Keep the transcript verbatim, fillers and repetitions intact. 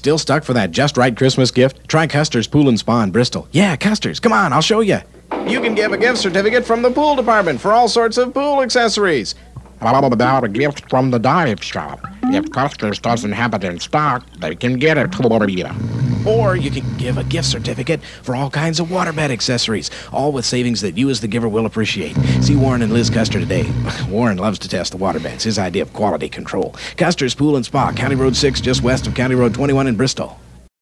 Still stuck for that just right Christmas gift? Try Custer's Pool and Spa in Bristol. Yeah, Custer's. Come on, I'll show you. You can give a gift certificate from the pool department for all sorts of pool accessories. About a gift from the dive shop. If Custer's doesn't have it in stock, they can get it for you. Or you can give a gift certificate for all kinds of waterbed accessories, all with savings that you as the giver will appreciate. See Warren and Liz Custer today. Warren loves to test the waterbeds, his idea of quality control. Custer's Pool and Spa, County Road six, just west of County Road twenty-one in Bristol.